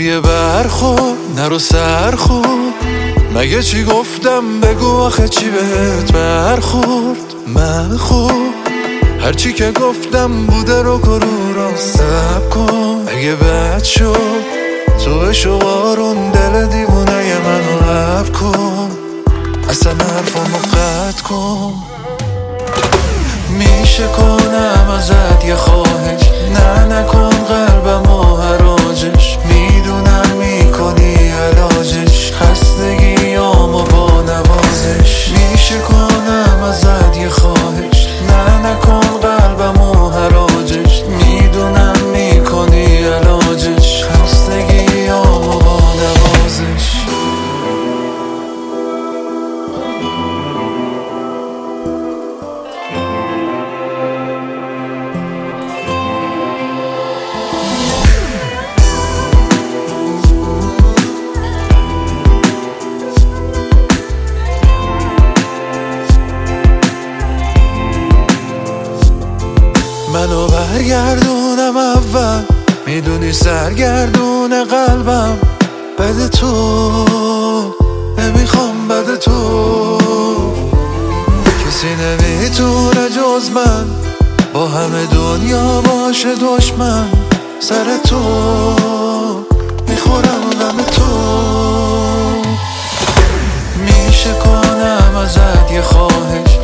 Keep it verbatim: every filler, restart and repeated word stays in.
دیگه برخور نرو سر خور، مگه چی گفتم بگو آخه چی بهت برخورد. من خوب هرچی که گفتم بوده رو کرو را سب کن، اگه بد شد تو شوارون دل دیوونه منو حب کن، اصلا حرفمو قطع کن. میشه کنم ازت یه خواهش، نه نکن قلبمو حراجش، میدونم میکنی علاجش، خستگیامو با نوازش. میشه کنم ازت یه خواهش، نه نکن قلبمو حراجش، میدونم میکنی علاجش، خستگیامو با نوازش. منو برگردونم اول، میدونی سرگردون قلبم بده تو، نمیخوام بده تو. کسی نمیتونه جز من با همه دنیا باشه دشمن، سر تو میخورم غم تو. میشه کنم ازت یه خواهش،